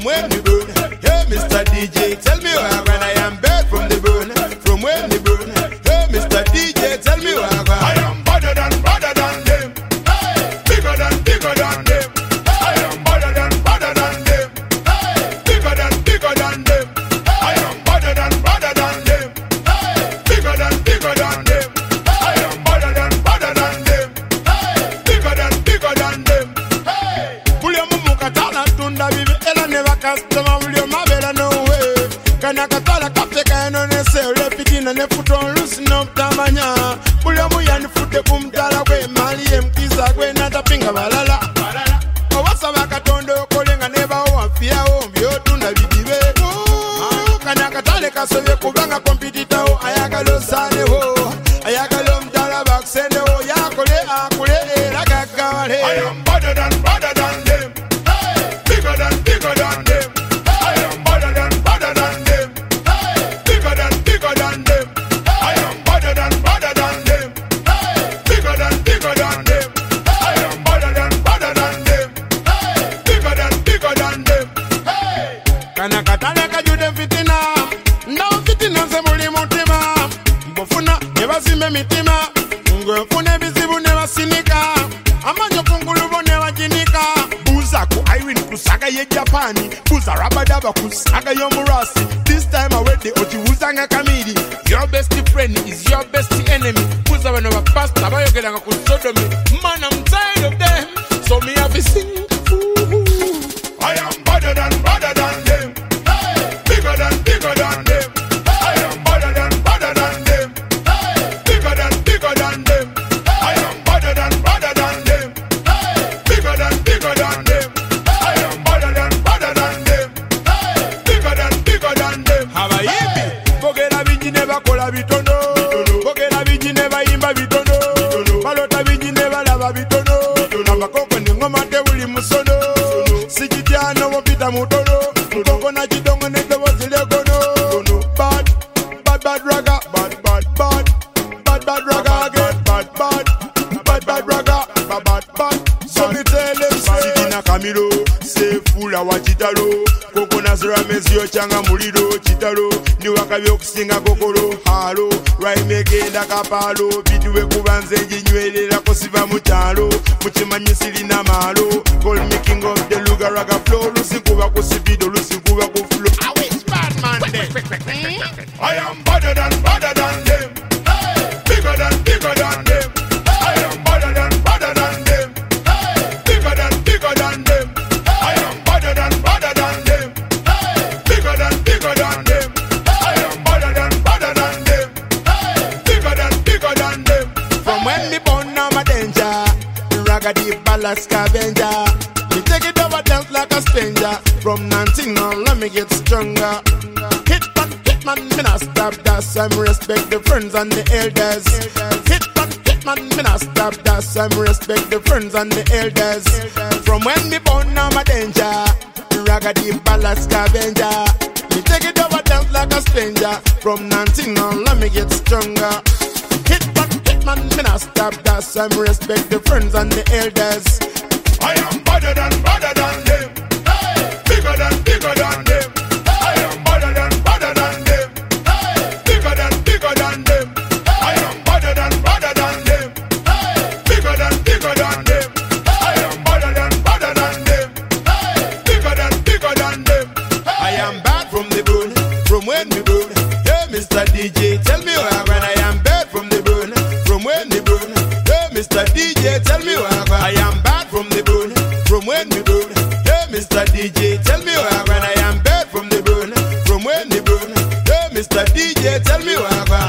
from when we burn. Hey, Mr. DJ, tell me why when I am bad from the burn, from when we burn. Hey, Mr. DJ, tell me why I am better than them, hey, bigger than them. I am better than them, hey, bigger than them. I am better than them, hey, bigger than them. I am better than them, hey, bigger than them. Hey, William Mukatala tunda vive ela neva customer William Mabela no way. Kana katala kapte kana ne se repeating ne futon loosen up tamanya. William yan fute kumtala kwe mali emkiza kwe nata pinga balala. Owasa bakatondo kolenga neba wafia ombyo tunda vidive. Kana katale kasove kubanga competitor o ayagalo sane ho. Ayagalo mtala baksende ho yakole akule la gagawale. I am better than them. Hey, bigger than them. I am better than them. Hey, bigger than them. I am better than them. Hey, bigger than them. I am better than them. Hey, bigger than them. Hey, kana katale kajude fitina. No fitina se muli mutima. Mbofuna nebazime mitima. Ngofune bizibu nebasinika. Amanyo kungulubo nebajinika. Buza ku Irene kusaga ye Japani. Buza rabadaba kusaga yo Murasi. This time I wait the oji uzanga kamidi. Your best friend is your best enemy. Buza when over past abayo gedanga kusodomi. Man, I'm tired of them. So me have to sing. I am better than them. Hey, bigger than them. I am better than them. Hey, bigger than them. I am better than them. Hey, bigger than them. I am better than them. Hey, bigger than them. Hawaii, Bogera Viji never kola bitono. Bogera Viji never imba bitono. Balota Viji never lava bitono. Namakoko ni ngoma te uli musono. Sikitiano wopita mutono. Mukoko na jidongo nete wazile gono. Bad raga. Bad raga again. Bad raga. Bad. So me tell them Sikina Camilo. Say fula wa chitalo. Koko nazira mezio changa muliro chitalo. Ni wakabyo kusinga kokoro. Halo. Right megenda kapalo. Biduwe kubanze jinywele la kosiva muchalo. Muchimanyi silina malo. Call me king of the luga raga flow. Lusikuwa kusibido. Lusikuwa kuflow. I wish bad man them. I am better than them. Hey, bigger than them. I am better than them. Hey, bigger than them. I am better than them. Hey, bigger than them. I am better than them. Hey, bigger than them. From when me born now my danger. Raggedy ballast scavenger. Me take it over dance like a stranger. From 19 on let me get stronger. Hitman, me not stop that. I'm respect the friends and the elders. Hitman, me not stop that. I'm respect the friends and the elders. From when me born now my danger. Raggedy ballast scavenger. Me take it over dance like a stranger. From 19 on let me get stronger. Hitman, me not stop that. I'm respect the friends and the elders. I am better than them. Hey, bigger than them. I am better than them. Hey, bigger than them. I am better than them. Hey, bigger than them. I am better than them. Hey, bigger than them. I am bad from the bone, from when we burn. Hey, Mr. DJ, tell me why when I am bad from the bone, from when we burn. Hey, Mr. DJ, tell me why I am bad from the bone, from when we burn. Hey, Mr. DJ, tell me why when I am bad from the bone, from when we burn. Hey, Mr. DJ, tell me why.